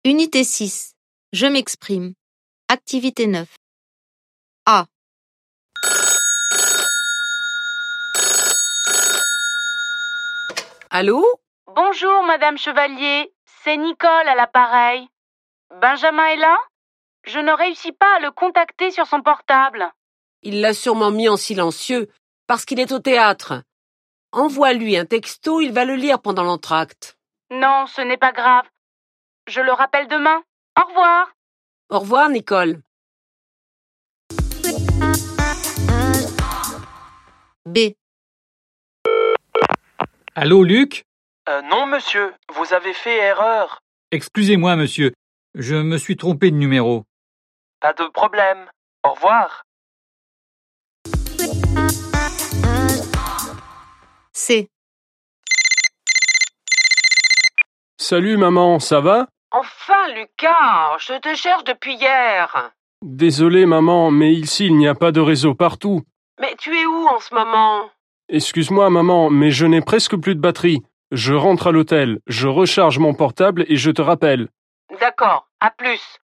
Unité 6. Je m'exprime. Activité 9. A. Allô? Bonjour, Madame Chevalier. C'est Nicole à l'appareil. Benjamin est là? Je ne réussis pas à le contacter sur son portable. Il l'a sûrement mis en silencieux parce qu'il est au théâtre. Envoie-lui un texto, il va le lire pendant l'entracte. Non, ce n'est pas grave. Je le rappelle demain. Au revoir. Au revoir, Nicole. B. Allô, Luc? Non, monsieur, vous avez fait erreur. Excusez-moi, monsieur. Je me suis trompé de numéro. Pas de problème. Au revoir. C. Salut maman, ça va? Enfin, Lucas, je te cherche depuis hier. Désolé maman, mais ici il n'y a pas de réseau partout. Mais tu es où en ce moment? Excuse-moi maman, mais je n'ai presque plus de batterie. Je rentre à l'hôtel, je recharge mon portable et je te rappelle. D'accord, à plus.